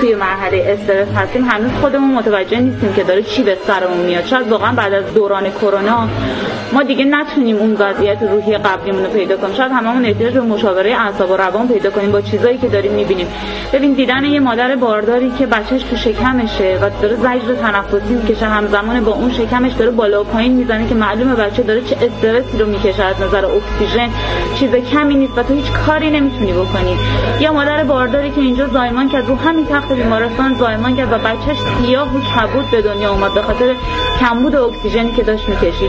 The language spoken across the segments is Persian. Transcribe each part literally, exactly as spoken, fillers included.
توی مرحله استرس هستیم هنوز خودمون متوجه نیستیم که داره چی به سرمون میاد. شاید واقعا بعد از دوران کرونا ما دیگه نتونیم اون وضعیت روحی قبلیمون رو پیدا کنیم. شاید هممون احتیاج به مشاوره اعصاب و روان پیدا کنیم با چیزایی که داریم میبینیم. ببین دیدن یه مادر بارداری که بچهش تو شکمشه و داره زجر تنفسی میکشه، همزمان با اون شکمش داره بالا و پایین میزنه که معلومه بچه داره چه استرسی رو میکشه از نظر اکسیژن، چیز کمی نیست و تو هیچ کاری نمیتونی بکنی. یا مادر بارداری که اینجا زایمان کرد، رو همین تخت بیمارستان زایمان کرد و بچهش سیاه و کبود به دنیا اومد به خاطر کمبود اکسیژنی که داشت میکشید.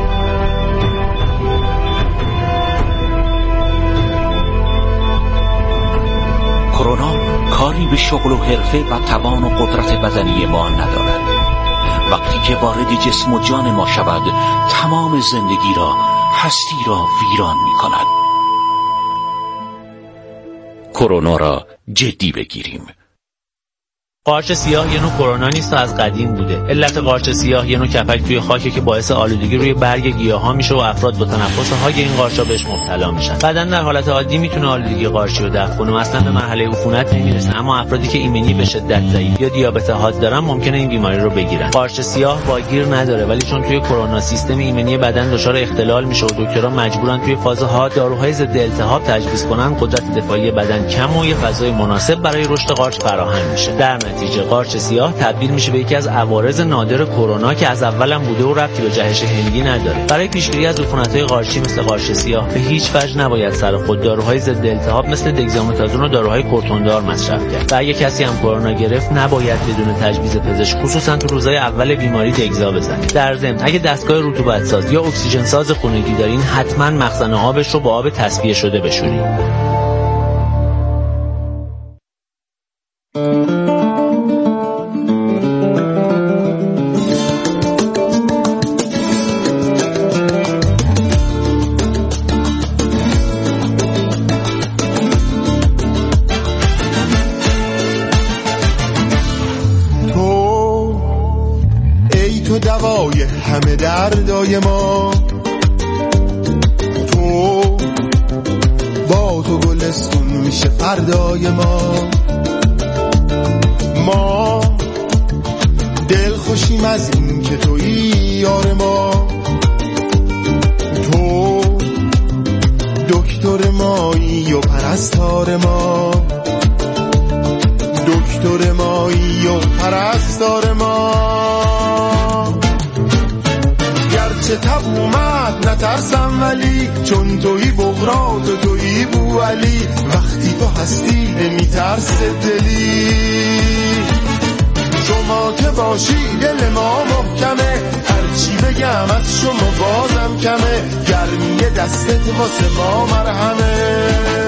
کرونا کاری به شغل و حرفه و توان و قدرت بدنی ما ندارد. وقتی که وارد جسم و جان ما شود، تمام زندگی را، هستی را ویران می کند. کرونا را جدی بگیریم. قارچ سیاه یه نوع کرونا نیست و از قدیم بوده. علت قارچ سیاه یه نوع کپک توی خاکه که باعث آلودگی روی برگ گیاها میشه و افراد با تنفس های این قارچا بهش مبتلا میشن. بدن در حالت عادی میتونه آلودگی قارچی رو دفع کنه و اصلا به مرحله عفونت نمیرسه، اما افرادی که ایمنی به شدت ضعیف یا دیابت حاد دارن ممکنه این بیماری رو بگیرن. قارچ سیاه واگیر نداره، ولی چون توی کرونا سیستم ایمنی بدن دچار اختلال میشه و دکترها مجبورن توی فاز حاد داروهای ضد التهاب تجویز کنن، قدرت دفاعی بدن کم و یه فضای مناسب برای رشد قارچ فراهم میشه. در نتیجه قارچ سیاه تبدیل میشه به یکی از عوارض نادر کرونا که از اولم بوده و ربطی به جهش هندی نداره. برای پیشگیری از عفونت‌های قارچی مثل قارچ سیاه به هیچ وجه نباید سر خود داروهای ضد التهاب مثل دگزامتازون و داروهای کورتوندار مصرف کرد. و اگه کسی هم کرونا گرفت نباید بدون تجویز پزشک خصوصا تو روزهای اول بیماری دگزا بزنید. در ضمن اگه دستگاه رطوبت ساز یا اکسیژن ساز خونگی دارین، حتما مخزن آبش رو با آب تصفیه شده بشورید. همه دردای ما، تو با تو گلستون میشه فردای ما. ما دل خوشیم از این که تویی یار ما، تو دکتر مایی و پرستار ما، دکتر مایی و پرستار ما. گرچه تب اومد نترسم ولی چون تویی بغرات و تویی بوالی، وقتی تو هستی نمیترس دلی. شما که باشی دل ما محکمه، هرچی بگم از شما بازم کمه، گرمی دستت واسه ما مرهمه.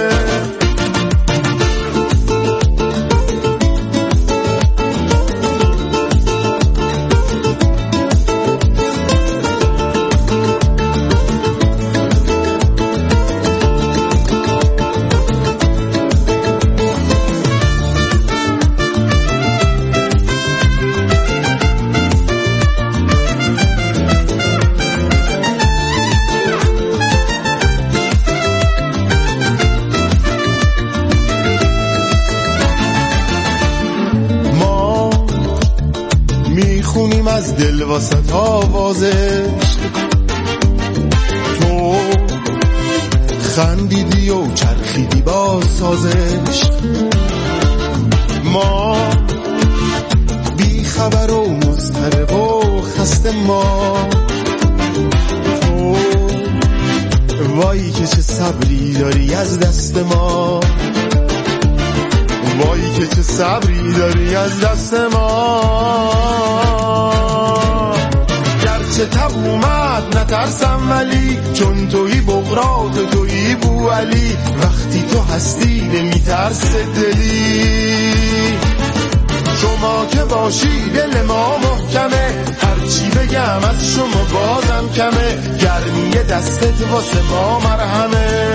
از دل واسط آوازش، تو خندیدی و چرخیدی با سازش. ما بی خبر و مضطرب و خسته، ما تو وای که چه صبری داری از دست ما، وای که چه صبری داری از دست ما. گرچه تب اومد نترسم ولی چون تویی بغرات و تویی بوالی، وقتی تو هستی نمیترس دلی. شما که باشی دل ما محکمه، هرچی بگم از شما بازم کمه، گرمی دستت واسه ما مرهمه.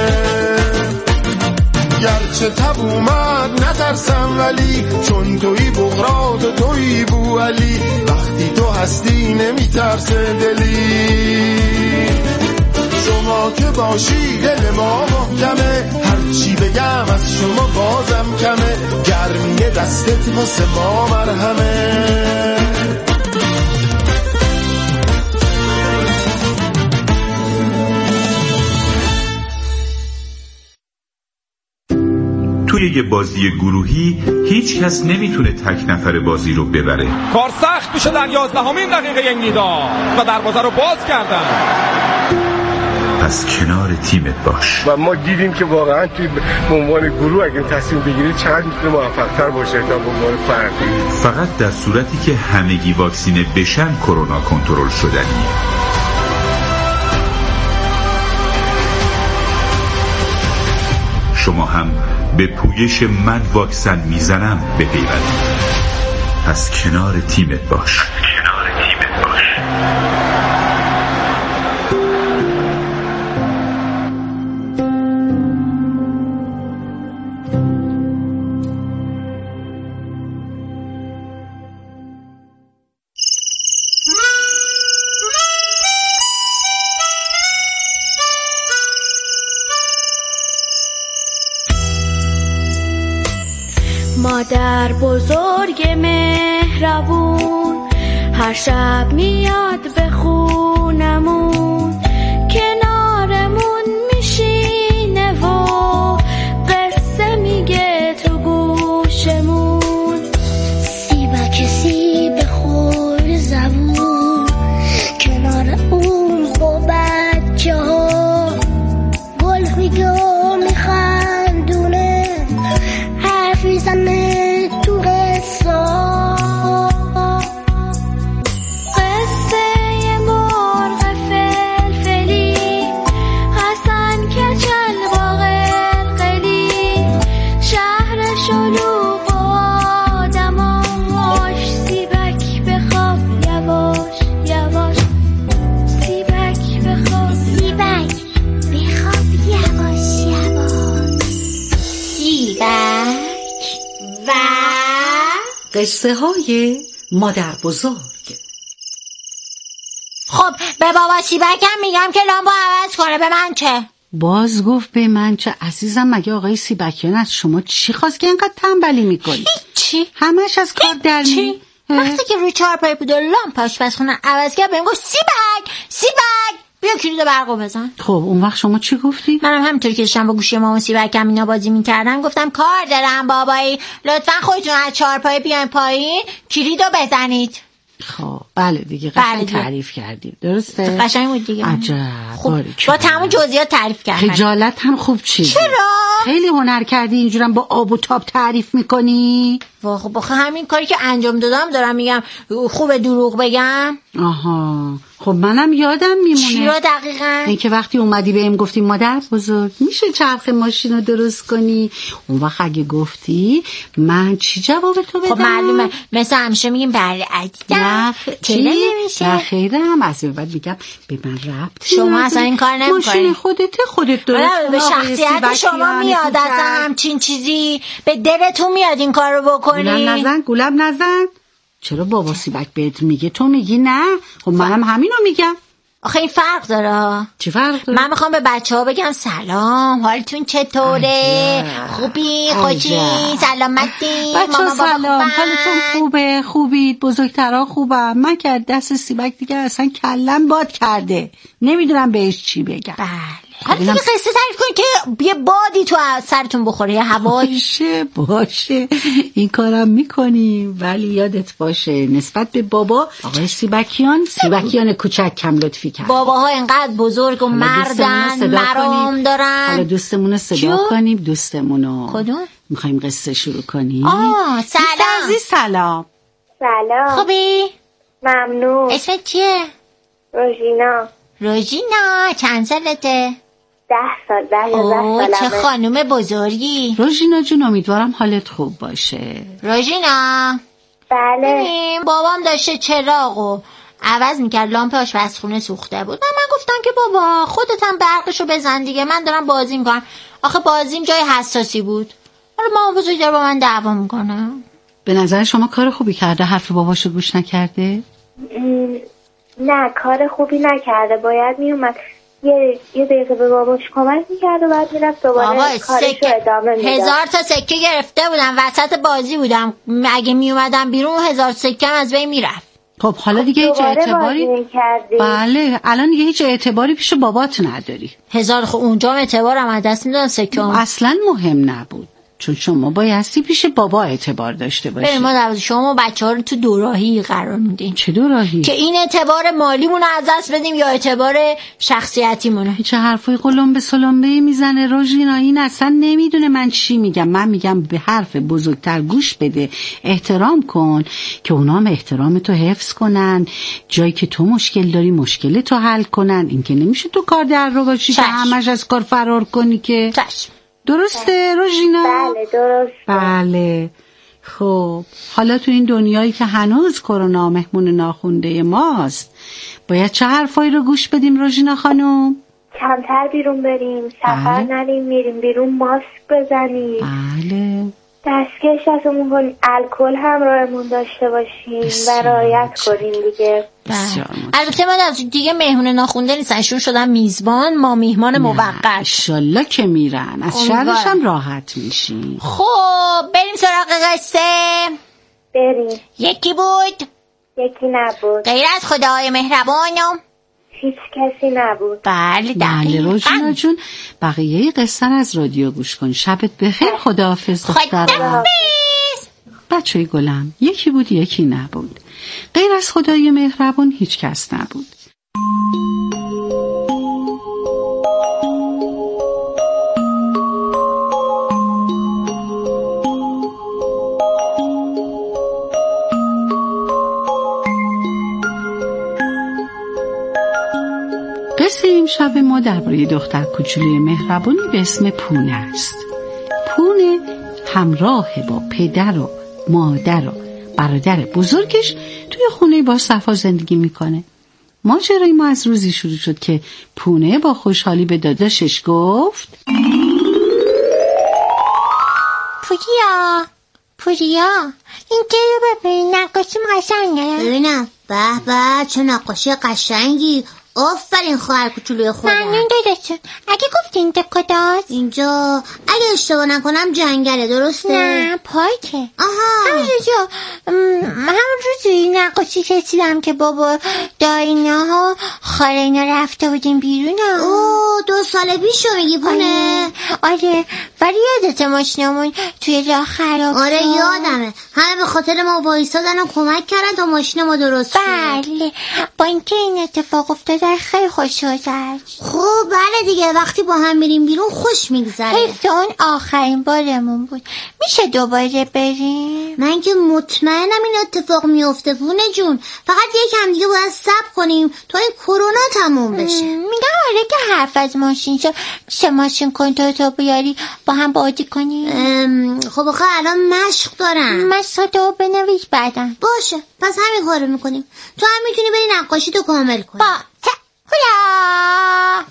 گرچه تب اومد نترسم ولی چون تویی بغرات و تویی بوالی، وقتی تو هستی نمیترسه دلی. شما شما که باشی دل ما محکمه، هرچی بگم از شما بازم کمه، گرمی دستت واسه ما مرهمه. توی یه بازی گروهی هیچ کس نمیتونه تک نفر بازی رو ببره. کار سخت میشه در یازدهمین دقیقه این ندا و دروازه رو باز کردن. پس کنار تیمت باش. و ما دیدیم که واقعا توی به عنوان گروه اگه تصمیم بگیرید چقدر میتونه موفق‌تر باشه تا به عنوان فردی. فقط در صورتی که همگی واکسینه بشن کرونا کنترل شدنیه. شما هم به پویش من واکسن میزنم بپیوندید. پس کنار تیمت باش. کنار تیمت باش. مادر بزرگ مهربون هر شب میاد به خونمون، کنارمون میشینه و قصه میگه تو گوشمون. سیبک سیب خور زبون کنار اون با بچه ها، گل میگه میخندونه حرف میزنه تو قصه قصه مرغ فلفلی حسن کچل با قلقلی، شهر شلوغ و آدماش، سیبک بخواب یواش یواش، سیبک بخواب سیبک بخواب یواش یواش. سیبک و قصه های مادر بزرگ. خب به بابا سیبک هم میگم که لامبو عوض کنه، به من چه؟ باز گفت به من چه؟ عزیزم مگه آقای سیبکیان از شما چی خواست که اینقدر تنبلی میکنی؟ چی؟ همش از کار در می؟ وقتی که روی چهارپای بود و لامپ آشپزخونه عوض کرد بهم گفت سیبک سیبک بیا کلید برقو بزن. خب اون وقت شما چی گفتی؟ منم همینطوری که داشتم با گوشی مامان سیبکم اینا بازی میکردم گفتم کار دارم بابایی، لطفا خودتون از چهارپای بیاین پایین کلیدو بزنید. خب بله دیگه قشنگ تعریف کردیم، درسته؟ قشنگ بود دیگه. عجب. خب با تمام جزئیات تعریف کردم. خجالت هم خوب چیزی. چرا؟ خیلی هنر کردی اینجورم با آب و تاب تعریف میکنی. وا خب بخه همین کاری که انجام دادم دارم میگم خوبه دروغ بگم؟ آها خب منم یادم میمونه. چی رو دقیقاً؟ این که وقتی اومدی بهم گفتی مادر بزرگ میشه چرخ ماشین رو درست کنی، اون وقت اگه گفتی من چی جواب تو بدم؟ خب معلومه مثل همیشه میگیم بله عزیزم. نه چی؟ نه خیرم از این بعد میگم به من ربط شما اصلا این کار نمیکنی. ماشین خودته خودت درست کنی. به شخصیت شما میاد اصلا همچین چیزی به دلتون میاد این کار رو بکنی. گولم نزن گولم نزن. چرا بابا سیبک بهت میگه تو میگی نه؟ خب منم همینو میگم. آخه این فرق داره. چی فرق داره؟ من میخوام به بچه ها بگم سلام حالتون چطوره؟ خوبی؟ خوشی؟ سلامتی؟ بچه ها سلام حالتون خوبه؟ خوبید؟ بزرگترها خوبم؟ من که دست سیبک دیگه اصلا کلم باد کرده، نمیدونم بهش چی بگم. بله حالا دیگه قصه تعریف کنید که یه بادی تو سرتون بخوره، یه هوایی. باشه باشه این کارم میکنیم، ولی یادت باشه نسبت به بابا آقای سیبکیان سیبکیان کوچک کم لطفی کرد. باباها اینقدر بزرگ و مردن مرام دارن. حالا دوستمون رو صدا کنیم. دوستمونو کدوم؟ میخوایم قصه شروع کنیم. آه سلام عزیز. سلام. سلام. خوبی؟ ممنون. اسمت چیه؟ روژینا. روژینا چند سالته؟ ده سال. ده یازده سالمه. چه خانوم بزرگی. روژینا جون امیدوارم حالت خوب باشه. روژینا. بله. بابام داشته چراغو عوض میکرد، لامپ آشپزخونه سوخته بود. من من گفتم که بابا خودت هم برقشو بزن دیگه، من دارم بازی میکنم. آخه بازیم جای حساسی بود. حالا مامان بزرگ داره با من دعوا میکنه. به نظر شما کار خوبی کرده حرف باباشو گوش نکرده؟ نه کار خوبی نکرده، باید میومد یه یه دقیقه به باباش کمک میکرد و بعد میرفت دوباره کارشو ادامه میداد. هزار تا سکه گرفته بودم، وسط بازی بودم، اگه میومدم بیرون هزار سکه از بین میرفت. خب حالا دیگه هیچ اعتباری بله الان دیگه هیچ اعتباری پیش بابات نداری. هزار خب اونجا اعتبارم از دست میدادن سکه هم. اصلا مهم نبود چون شما بایستی پیش بابا اعتبار داشته باشی. ما در شما بچه ها رو تو دوراهی قرار میدین. چه دوراهی؟ که این اعتبار مالیمون رو از دست بدیم یا اعتبار شخصیتیمون. چه حرفای قلمبه سلمبه میزنه روژینا، این اصلا نمیدونه من چی میگم. من میگم به حرف بزرگتر گوش بده، احترام کن که اونا هم احترام تو حفظ کنن، جایی که تو مشکل داری مشکل تو حل کنن. این که نمیشه تو کار در رو باشی که همش از کار فرار کنی که. چشم. درسته روژینا؟ بله درسته. بله. خب حالا تو این دنیایی که هنوز کرونا مهمون ناخونده ماست باید چه حرفایی رو گوش بدیم روژینا خانم؟ کمتر بیرون بریم، سفر بله. نریم، میریم بیرون ماسک بزنیم. بله. دستکش دستمون کنیم، الکل همراهمون داشته باشیم و رعایت کنیم دیگه. البته من از دیگه مهمون ناخونده نیستن، ایشون شدن میزبان، ما میهمان موقت. انشالله که میرن از شرش هم راحت میشین. خب بریم سراغ قصه. بریم. یکی بود؟ یکی نبود. غیر از خدای مهربانم هیچ کسی نبود. بله بله روژینا جون بقیه قصه از رادیو گوش کن. شبت بخیر. خداحافظ دخترم. خداحافظ. بچه‌ی گلم یکی بود یکی نبود. غیر از خدای مهربان هیچ کس نبود. قصه این شب ما درباره دختر کوچولوی مهربانی به اسم پونه است. پونه همراه با پدر و مادر و برادر بزرگش توی خونه با صفا زندگی میکنه. ماجرای ما از روزی شروع شد که پونه با خوشحالی به داداشش گفت پوریا پوریا این رو ببین، نقاشیم قشنگه. ببینم. به به چه نقاشی قشنگی. آفرین خواهر کوچولوی خودم. ممنون داداشون. اگه گفتین اینجا کجاست؟ اینجا اگه اشتباه نکنم جنگله. درسته؟ نه پارکه. آها همون روزا همون روزی نقاشی کشیدم که بابا داینا ها خاله اینا رفته بودیم بیرون. اوه دو سال پیشو میگی پونه؟ آره ولی یادت ماشینمون توی راه خراب شد. آره یادمه. همه به خاطر ما وایسادن و کمک کردن تا ماشین ما درست شد. بله با اینکه این اتفاق افتاد خیلی خوش گذشت. خب بله دیگه وقتی با هم میریم بیرون خوش میگذره. حیف اون آخرین بارمون بود. میشه دوباره بریم؟ من که مطمئنم این اتفاق میفته پونه جون. فقط یکم دیگه باید صبر کنیم تا این کرونا تموم بشه. میگم آره که حرف از ماشین شد. میشه ماشین کنترل تو بیاری با هم بازی کنیم؟ خب آخه الان مشق دارم. مشق بنویس بعدم. باشه پس همین کارو میکنیم. تو هم میتونی بری نقاشی تو کامل کنی. با هولا.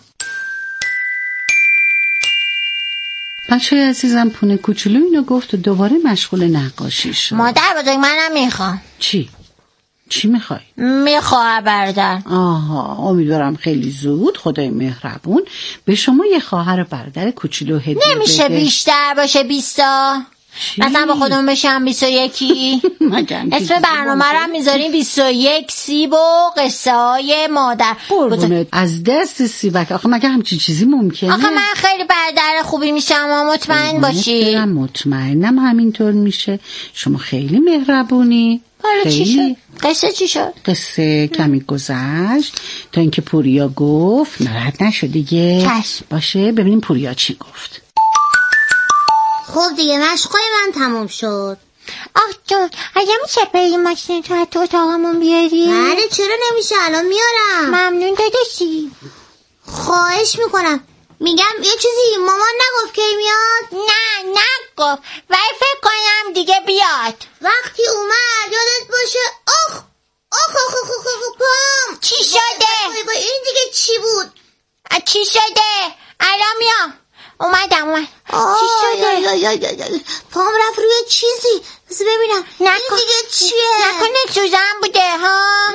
بچه‌ی عزیزم پونه کوچولو اینو گفت و دوباره مشغول نقاشی شد. مادر بزرگ منم میخوام. چی؟ چی میخوای؟ میخوام برادر. آها امیدوارم خیلی زود خدای مهربون به شما یه خواهر برادر کوچولو هدیه بده. نمیشه بیشتر باشه بیستا؟ مثلا با خودمون بشم بیست و یکی. اسم برنامه رو هم میذاریم بیست و یک سیب و قصه های مادر. قربونت از دست سیبک. آخه مگه همچین چیزی ممکنه؟ آخه من خیلی برادر خوبی میشم و مطمئن باشی. من مطمئنم همینطور میشه. شما خیلی مهربونی. حالا خیلی. چی شد؟ قصه چی شد؟ قصه کمی گذشت تا اینکه پوریا گفت ناراحت نشو دیگه. چشم. باشه ببینیم پوریا چی گفت. خب دیگه مشقای من تموم شد. آه جون اگه میشه بری ماشین تو تو اتاقمون بیاری؟ بله چرا نمیشه الان میارم. ممنون داداشی. خواهش میکنم. میگم یه چیزی مامان نگفت که میاد؟ نه نگفت ولی فکر کنم دیگه بیاد. وقتی اومد یادت باشه. آخ آخ آخ آخ آخ آخ پام. چی شده؟ با این دیگه چی بود؟ چی شده؟ الان میام. اومدم اومد. چی شده؟ یا یا یا یا. پام رفت روی چیزی. بس ببینم. نکن. این دیگه چیه؟ نکنه سوزن بوده ها؟ نه بابا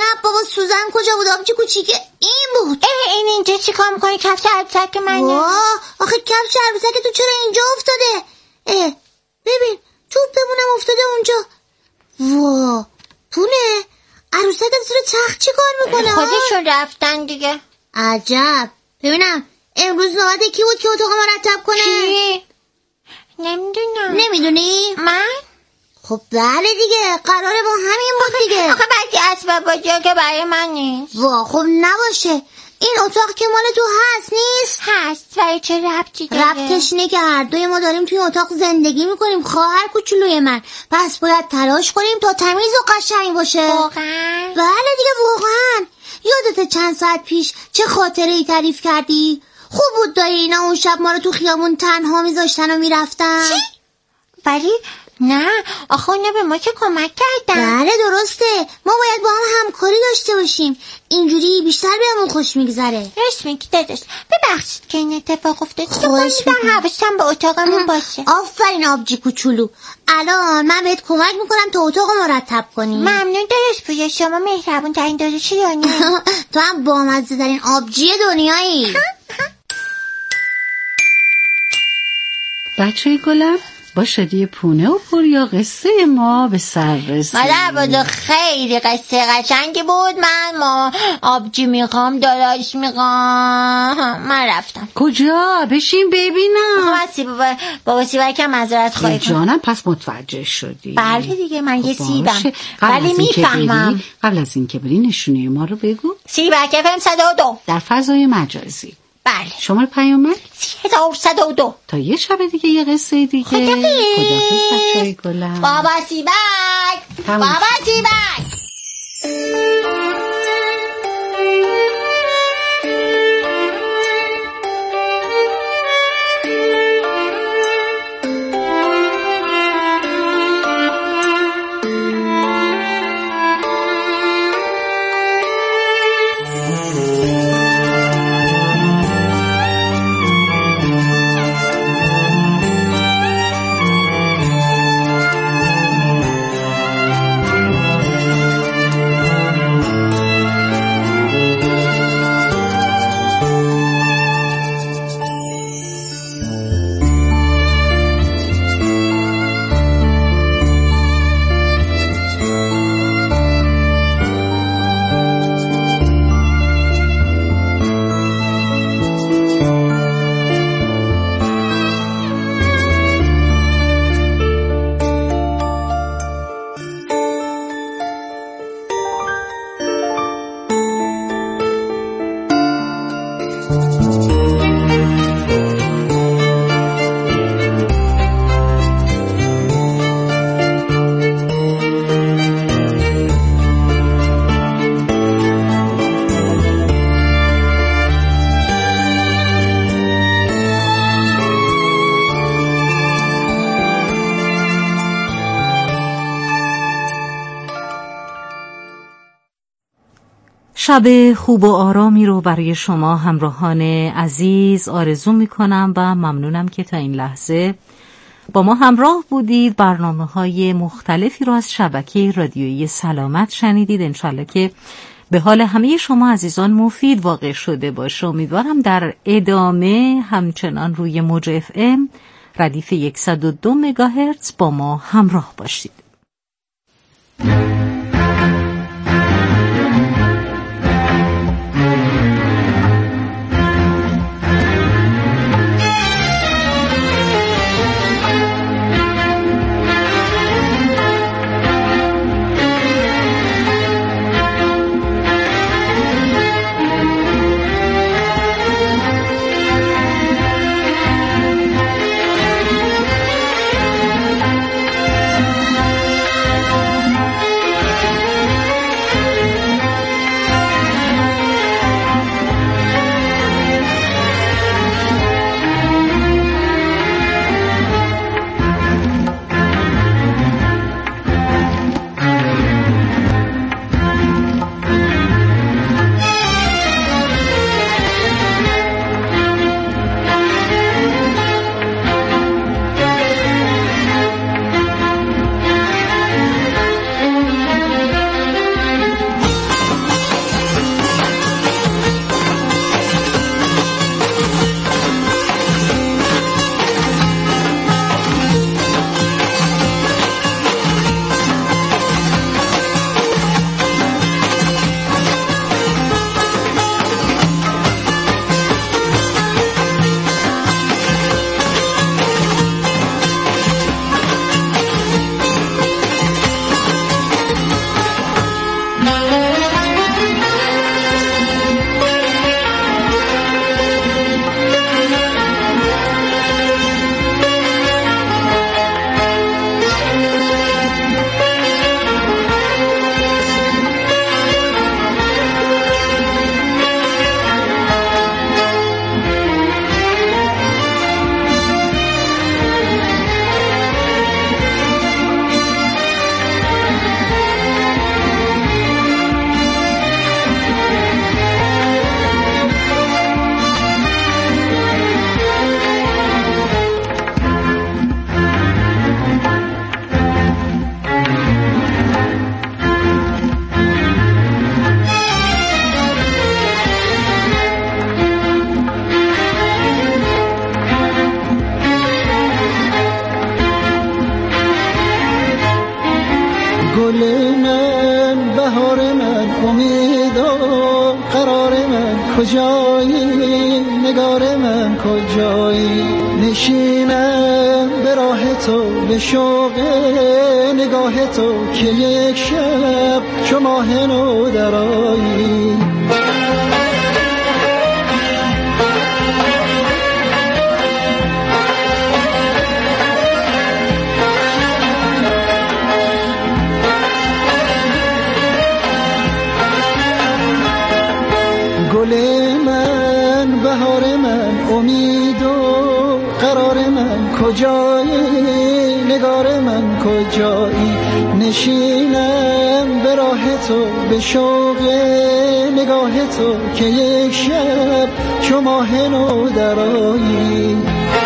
سوزن کجا بود؟ آبجی کوچیک این بود. اه این اینجا چی کار میکنی؟ کفش عروسک منه. واه آخه کفش عروسک تو چرا اینجا افتاده؟ اه ببین توپمونم افتاده اونجا. واه پونه عروسک زیر تخت چی کار میکنه؟ خودشون رفتن دیگه. عجب. ببینم امروز نوبت کی بود که اتاق مرتب کنه؟ کی؟ نمیدونم. نمیدونی؟ من؟ خب بله دیگه قراره با همین بود دیگه. آخه بعضی اسباب بازی که برای من نیست. وا خب نباشه این اتاق که مال تو هست نیست؟ هست ولی چه ربطی داره؟ ربطش اینه که هر دوی ما داریم توی اتاق زندگی میکنیم خواهر کوچولوی من، پس باید تلاش کنیم تا تمیز و قشنگ باشه. واقعا؟ بله دیگه واقعا. یادت چند ساعت پیش چه خاطره ای تعریف کردی؟ خوب بود دایی اینا اون شب ما رو تو خیابون تنها میذاشتن و میرفتن. چی؟ ولی نه آخه اینا به ما که کمک کردن. بله درسته ما باید با هم همکاری داشته باشیم، اینجوری بیشتر بهمون خوش میگذره. راست میگی داداش. ببخشید که این اتفاق افتاد. خوش میگم حواسم به اتاقمون باشه. آفرین آبجی کوچولو. الان من بهت کمک میکنم تا اتاق مرتب کنی. ممنون داداش پویا شما مهربون ترین داداش دنیایی. تو هم بامزه ترین آبجی دنیایی. بچه گلم با شادی پونه و پوریا قصه ما به سر رسید. مادر بزرگ خیلی قصه قشنگی بود. من ما آبجی میخوام داراش میخوام. من رفتم. کجا؟ بشین ببینم. من سیبا بابا سیبا که مذارت خواهی کنم. جانم پس متوجه شدی؟ بله دیگه من یه سیبم ولی میفهمم. قبل از این که بری نشونه ما رو بگو. سیبا که فهم صد و دو در فضای مجازی. بله. شماره پیامک سی هزار صد و دو. تا یه شب دیگه یه قصه دیگه. خدافظ. خدافظ بچه‌ی گلم. بابا سیبک. بابا سیبک. شب خوب و آرامی رو برای شما همراهان عزیز آرزو میکنم و ممنونم که تا این لحظه با ما همراه بودید. برنامه های مختلفی رو از شبکه رادیویی سلامت شنیدید. انشالله که به حال همه شما عزیزان مفید واقع شده باشه. امیدوارم در ادامه همچنان روی موج اف ام ردیف صد و دو مگاهرتز با ما همراه باشید. گل من بهار من امید و قرار من کجایی نگار من کجایی نشینم به راه تو به شوق نگاه تو که یک شب چو ماه نو درآیی گل من بهار من امید و قرار من کجایی نگار من کجایی نشینم به راه تو به شوق نگاه تو که یک شب چو ماه نو درآیی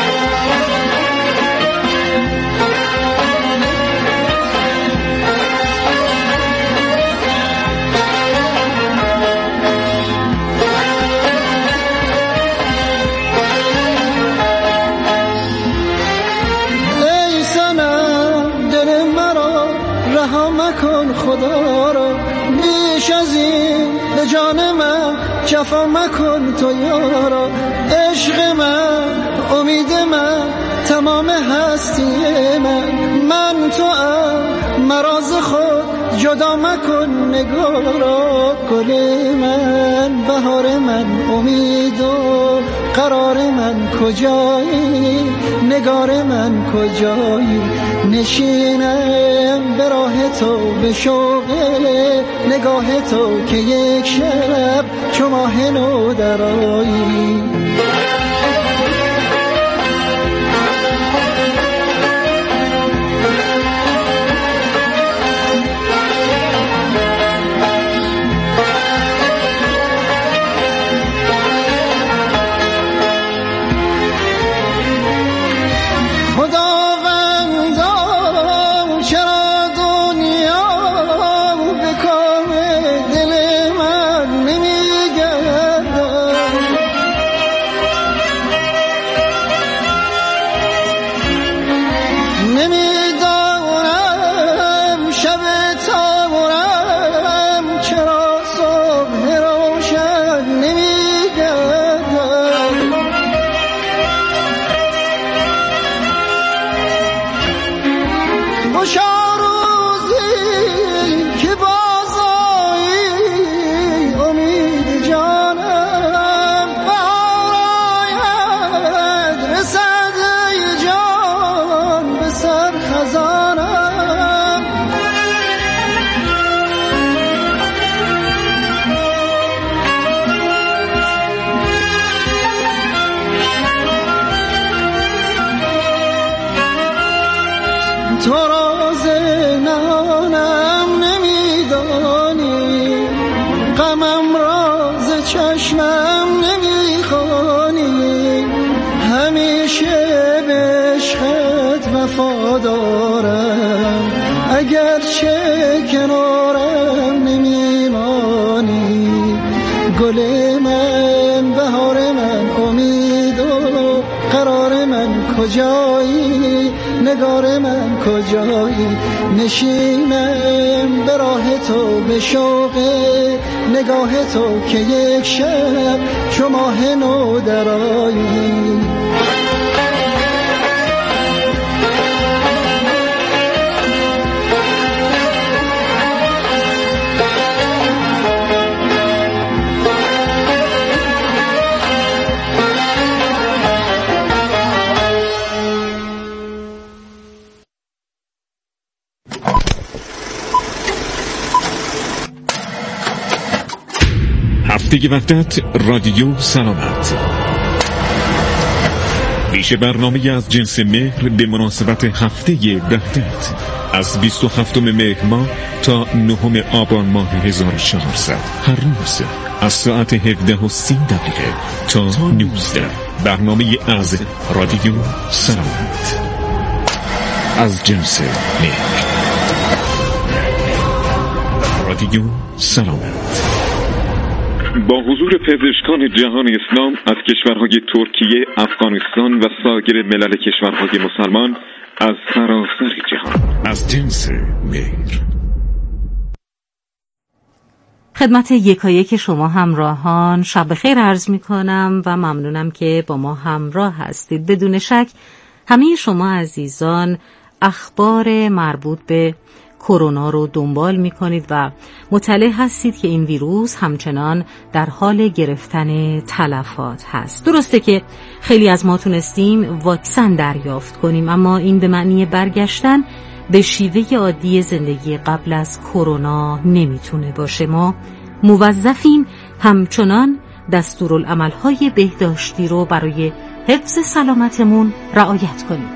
مکن خدا را بیش از این به جان من جفا مکن تو یارا عشق من امید من تمام هستی من من تو ام مراز خود جدا مکن نگارا گل من بهار من امید و قرار من کجایی نگار من کجایی نشینم به راه تو به شوق نگاه تو که یک شب چو ماه نو درآیی تو راز نهانم نمیدانی غمم راز چشمم نمیخوانی همیشه به عشقت وفادارم اگرچه کنارم نمیمانی گل من بهار من امید و قرار من کجایی نگار من کجایی نشینم به راه تو به شوق نگاه تو که یک شب چو ماه نو درآیی هفته وحدت رادیو سلامت ویژه برنامه از جنس مهر به مناسبت هفته وحدت از بیست و هفتم مهر ماه تا نهم آبان ماه هزار و چهارصد هر روز از ساعت هفده و سی دقیقه تا نوزده برنامه از رادیو سلامت از جنس مهر رادیو سلامت با حضور پزشکان جهان اسلام از کشورهای ترکیه، افغانستان و سایر ملل کشورهای مسلمان از سراسر جهان از جنس مهر خدمت یکایک شما همراهان شب بخیر عرض می کنم و ممنونم که با ما همراه هستید. بدون شک همه شما عزیزان اخبار مربوط به کرونا رو دنبال می کنید و مطلع هستید که این ویروس همچنان در حال گرفتن تلفات هست. درسته که خیلی از ما تونستیم واکسن دریافت کنیم، اما این به معنی برگشتن به شیوه عادی زندگی قبل از کرونا نمیتونه باشه. ما موظفیم همچنان دستورالعمل‌های بهداشتی رو برای حفظ سلامتمون رعایت کنیم.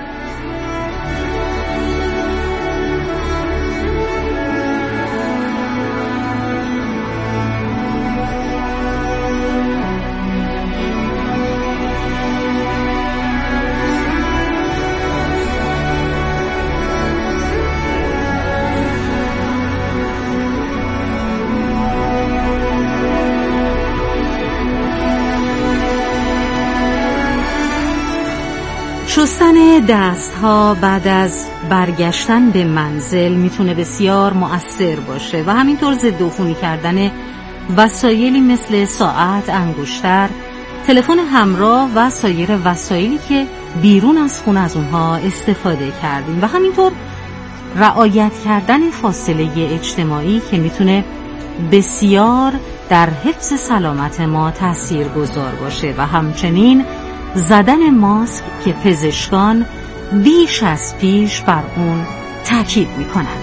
شستن دست ها بعد از برگشتن به منزل میتونه بسیار مؤثر باشه و همینطور ضد عفونی کردن وسایلی مثل ساعت، انگشتر، تلفن همراه و سایر وسایلی که بیرون از خونه از اونها استفاده کردیم و همینطور رعایت کردن فاصله اجتماعی که میتونه بسیار در حفظ سلامت ما تاثیرگذار باشه و همچنین زدن ماسک که پزشکان بیش از پیش بر اون تاکید میکنند.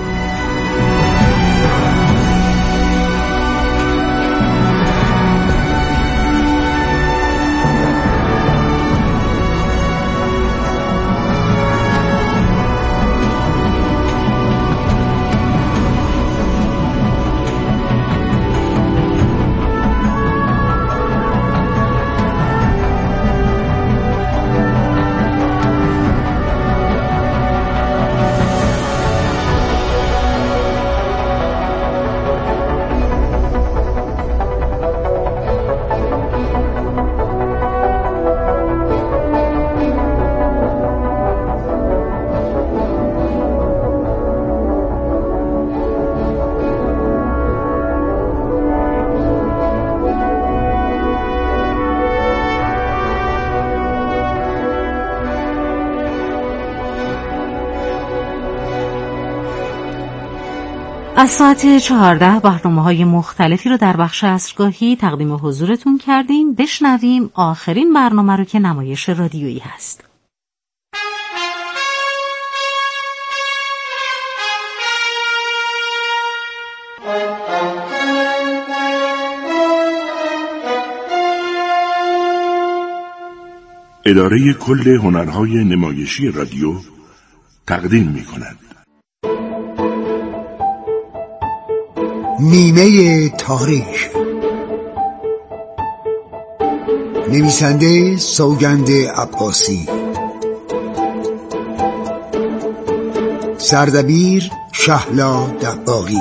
از ساعت چهارده برنامه‌های مختلفی رو در بخش عصرگاهی تقدیم حضورتون کردیم. بشنویم آخرین برنامه رو که نمایش رادیویی هست. اداره کل هنرهای نمایشی رادیو تقدیم می‌کند نیمه تاریخ. نویسنده سوگند عباسی، سردبیر شهلا دباغی،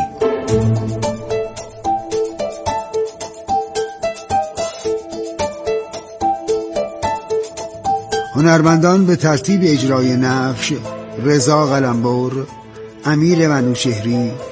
هنرمندان به ترتیب اجرای نقش: رضا قلمبر، امیر منوچهری،